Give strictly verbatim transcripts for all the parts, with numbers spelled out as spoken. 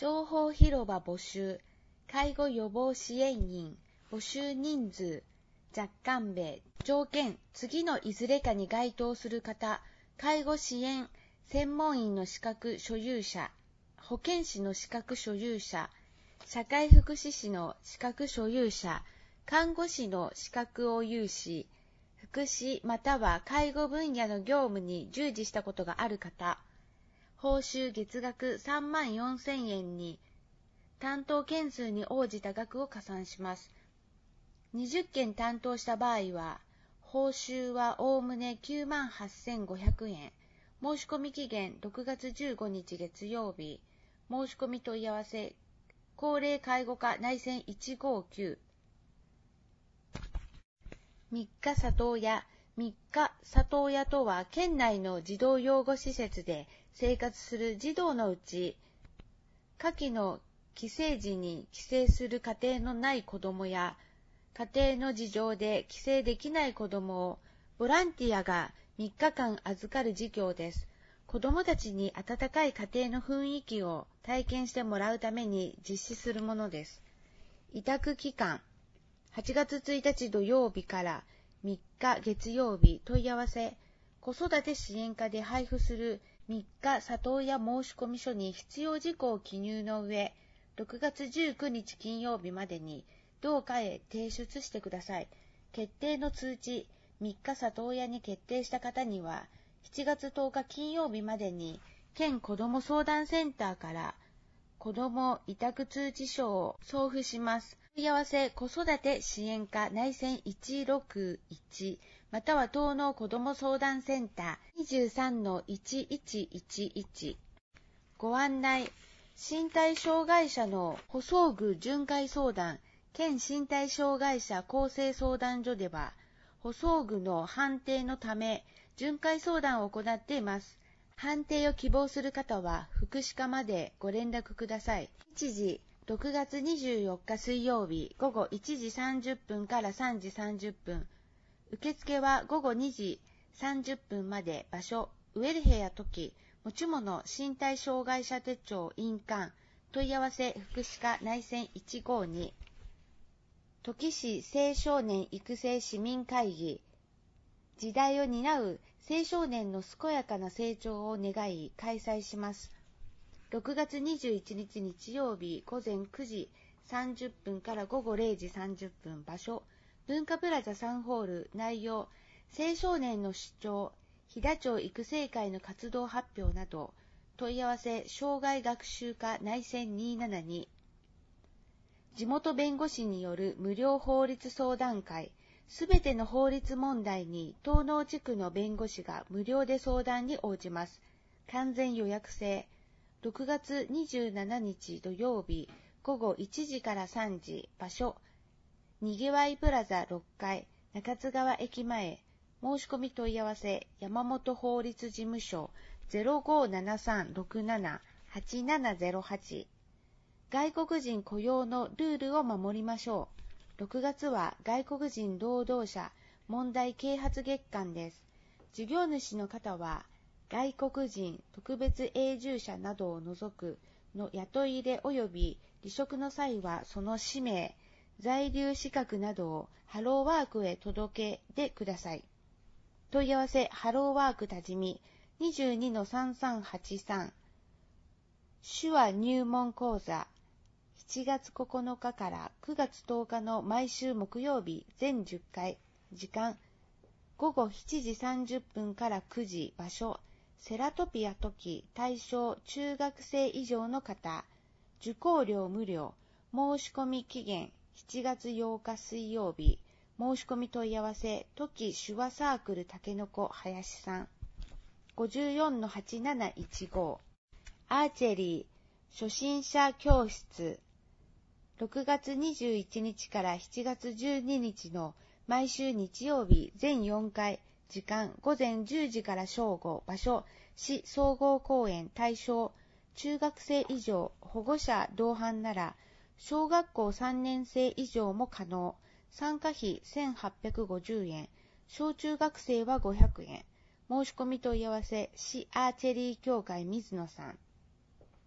情報広場募集、介護予防支援員、募集人数、若干名、条件、次のいずれかに該当する方、介護支援専門員の資格所有者、保健師の資格所有者、社会福祉士の資格所有者、看護師の資格を有し、福祉または介護分野の業務に従事したことがある方、報酬月額さんまんよんせんえんに担当件数に応じた額を加算します。にじゅっけん担当した場合は、報酬はおおむねきゅうまんはっせんごひゃくえん。申し込み期限ろくがつじゅうごにち月曜日。申し込み問い合わせ、高齢介護課内線いちごきゅう。みっか里親。みっか里親とは、県内の児童養護施設で生活する児童のうち、下記の帰省時に帰省する家庭のない子どもや、家庭の事情で帰省できない子どもをボランティアがみっかかん預かる事業です。子どもたちに温かい家庭の雰囲気を体験してもらうために実施するものです。委託期間、はちがつついたち土曜日からみっか月曜日。問い合わせ、子育て支援課で配布するみっか里親申込書に必要事項を記入の上、ろくがつじゅうくにち金曜日までに同課へ提出してください。決定の通知、みっか里親に決定した方には、しちがつとおか金曜日までに、県子ども相談センターから子ども委託通知書を送付します。問い合わせ、子育て支援課内線いちろくいち、または東農子ども相談センター にじゅうさんのいちいちいちいち。ご案内、身体障害者の補装具巡回相談、県身体障害者公正相談所では、補装具の判定のため、巡回相談を行っています。判定を希望する方は、福祉課までご連絡ください。日時、ろくがつにじゅうよっか水曜日、午後いちじさんじゅっぷんからさんじさんじゅっぷん。受付は午後にじさんじゅっぷんまで。場所、ウエルヘア時、持ち物、身体障害者手帳、印鑑。問い合わせ、福祉課内線いちごに。土岐市青少年育成市民会議、時代を担う青少年の健やかな成長を願い開催します。ろくがつにじゅういちにち日曜日午前くじさんじゅっぷんから午後れいじさんじゅっぷん。場所、文化プラザさんホール。内容、青少年の主張、飛騨町育成会の活動発表など。問い合わせ、障害学習課内線にひゃくななじゅうに。地元弁護士による無料法律相談会。すべての法律問題に東農地区の弁護士が無料で相談に応じます。完全予約制。ろくがつにじゅうしちにち土曜日午後いちじからさんじ。場所、にぎわいプラザろっかい、中津川駅前。申し込み問い合わせ、山本法律事務所 ゼロごーななさんろくななはちななゼロはち。外国人雇用のルールを守りましょう。ろくがつは外国人労働者問題啓発月間です。事業主の方は、外国人特別永住者などを除くの雇い入れ及び離職の際は、その氏名、在留資格などをハローワークへ届けてください。問い合わせ、ハローワーク多治見 にじゅうにのさんさんはちさん。手話入門講座、しちがつここのかからくがつとおかの毎週木曜日全じゅっかい。時間、午後しちじさんじゅっぷんからくじ。場所、セラトピア時。対象、中学生以上の方。受講料無料。申し込み期限しちがつようか水曜日。申し込み問い合わせ、時手話サークルたけのこ林さん ごじゅうよんのはちなないちご。アーチェリー初心者教室、ろくがつにじゅういちにちからしちがつじゅうににちの毎週日曜日全よんかい。時間、午前じゅうじから正午。場所、市総合公園。対象、中学生以上。保護者同伴なら小学校さんねんせい以上も可能。参加費せんはっぴゃくごじゅうえん。小中学生はごひゃくえん。申し込み問い合わせ、市アーチェリー協会水野さん。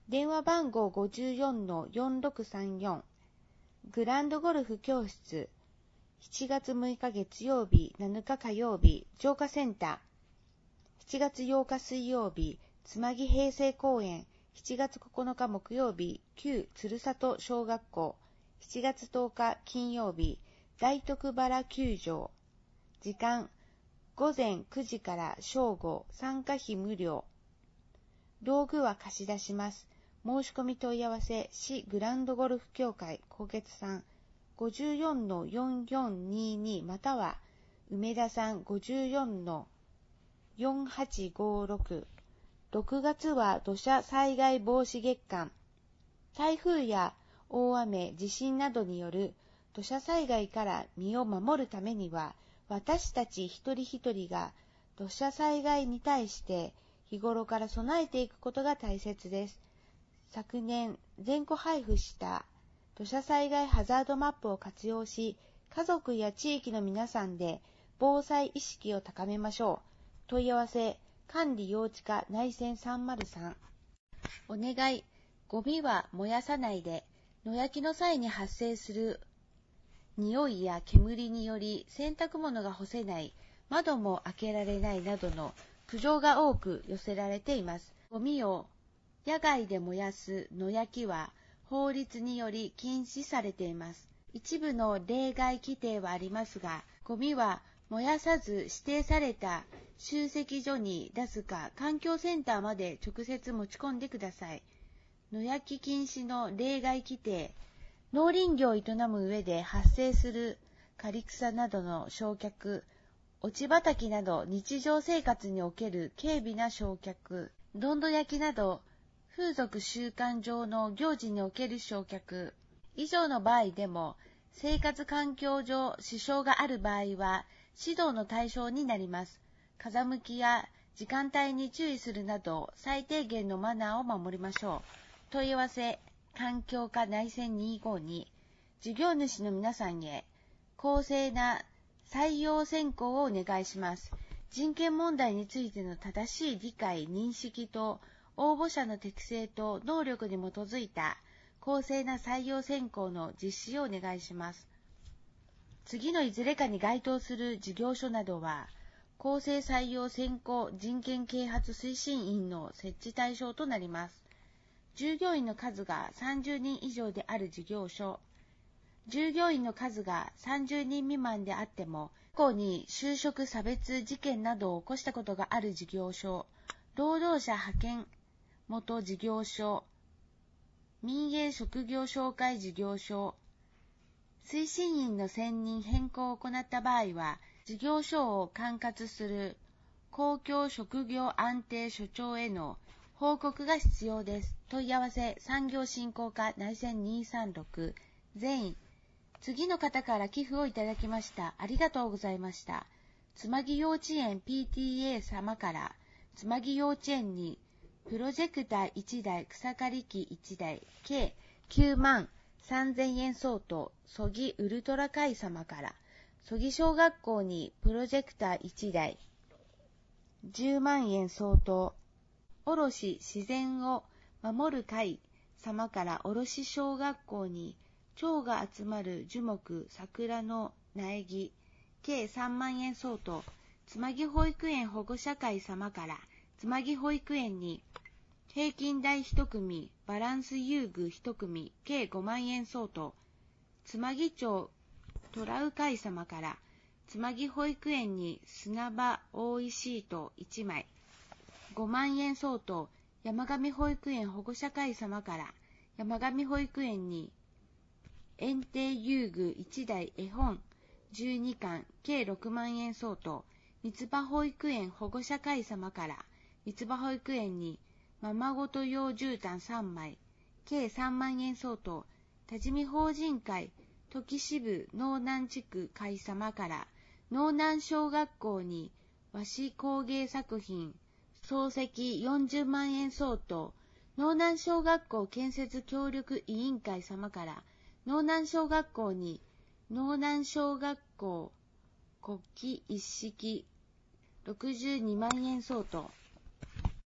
電話番号 ごじゅうよんのよんろくさんよん。グランドゴルフ教室。しちがつむいか月曜日、なのか火曜日、浄化センター。しちがつようか水曜日、つまぎ平成公園。しちがつここのか木曜日、旧鶴里小学校。しちがつとおか金曜日、大徳原球場。時間、ごぜんくじから正午、参加費無料。道具は貸し出します。申し込み問い合わせ、市グランドゴルフ協会高月さん ごじゅうよんのよんよんにに または梅田さん ごじゅうよんのよんはちごろく。ろくがつは土砂災害防止月間。台風や大雨、地震などによる土砂災害から身を守るためには、私たち一人一人が土砂災害に対して日頃から備えていくことが大切です。昨年、全戸配布した土砂災害ハザードマップを活用し、家族や地域の皆さんで防災意識を高めましょう。問い合わせ、管理用地課内線さんまるさん。お願い、ゴミは燃やさないで、野焼きの際に発生する匂いや煙により洗濯物が干せない、窓も開けられないなどの苦情が多く寄せられています。ゴミを野外で燃やす野焼きは法律により禁止されています。一部の例外規定はありますが、ゴミは燃やさず指定された集積所に出すか環境センターまで直接持ち込んでください。野焼き禁止の例外規定、農林業を営む上で発生する刈草などの焼却、落ち畑など日常生活における軽微な焼却、どんど焼きなど風俗習慣上の行事における焼却以上の場合でも、生活環境上支障がある場合は指導の対象になります。風向きや時間帯に注意するなど最低限のマナーを守りましょう。問い合わせ、環境課内線にひゃくごじゅうに。事業主の皆さんへ公正な採用選考をお願いします。人権問題についての正しい理解、認識と応募者の適性と能力に基づいた公正な採用選考の実施をお願いします。次のいずれかに該当する事業所などは、公正採用選考人権啓発推進員の設置対象となります。従業員の数がさんじゅうにん以上である事業所、従業員の数がさんじゅうにん未満であっても、過去に就職差別事件などを起こしたことがある事業所、労働者派遣元事業所、民営職業紹介事業所、推進員の選任変更を行った場合は、事業所を管轄する公共職業安定所長への報告が必要です。問い合わせ、産業振興課内線にさんろく。全員、次の方から寄付をいただきました。ありがとうございました。つまぎ幼稚園 ピーティーエー 様から、つまぎ幼稚園にプロジェクターいちだい、草刈り機いちだい、計きゅうまんさんぜんえん相当、そぎウルトラ会様から、そぎ小学校にプロジェクターいちだい、じゅうまんえん相当、おろし自然を守る会様からおろし小学校に蝶が集まる樹木桜の苗木計さんまんえん相当、つまぎ保育園保護者会様からつまぎ保育園に平均台いち組バランス遊具いち組計ごまんえん相当、つまぎ町トラウ会様からつまぎ保育園に砂場覆いシートいちまいごまんえん相当、山上保育園保護者会様から山上保育園に園庭遊具いちだい絵本じゅうにかん計ろくまんえん相当、三つ葉保育園保護者会様から三つ葉保育園にままごと用絨毯さんまい計さんまんえん相当、多治見法人会時支部農南地区会様から農南小学校に和紙工芸作品漱石よんじゅうまんえん相当、農南小学校建設協力委員会様から農南小学校に農南小学校国旗一式ろくじゅうにまんえん相当、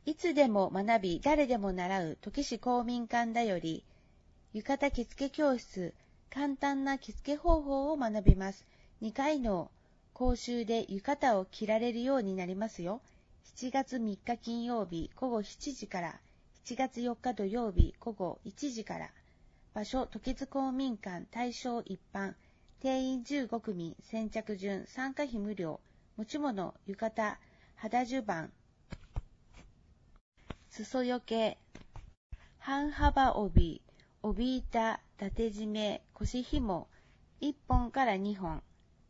いつでも学び、誰でも習う、時市公民館だより、浴衣着付け教室、簡単な着付け方法を学びます。にかいの講習で浴衣を着られるようになりますよ。しちがつみっか金曜日午後しちじから、しちがつよっか土曜日午後いちじから。場所、時津公民館、対象一般。定員じゅうごくみ、先着順、参加費無料。持ち物、浴衣、肌襦袢、裾よけ、半幅帯、帯板、伊達締め、腰紐、いっぽんからにほん。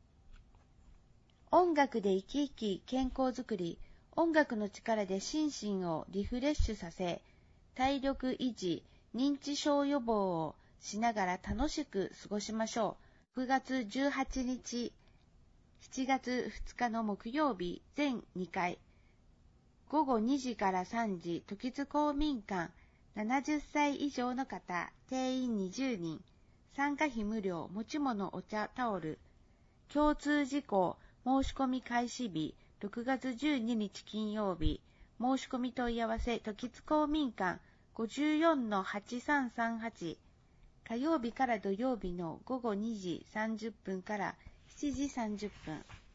音楽で生き生き健康づくり、音楽の力で心身をリフレッシュさせ、体力維持、認知症予防をしながら楽しく過ごしましょう。くがつじゅうはちにち、しちがつふつかの木曜日、全にかい。ごごにじからさんじ、時津公民館、ななじゅっさい以上の方、定員にじゅうにん。参加費無料、持ち物お茶タオル。共通事項、申し込み開始日、ろくがつじゅうににち金曜日。申し込み問い合わせ、時津公民館 ごじゅうよんのはちさんさんはち。火曜日から土曜日のごごにじさんじゅっぷんからしちじさんじゅっぷん。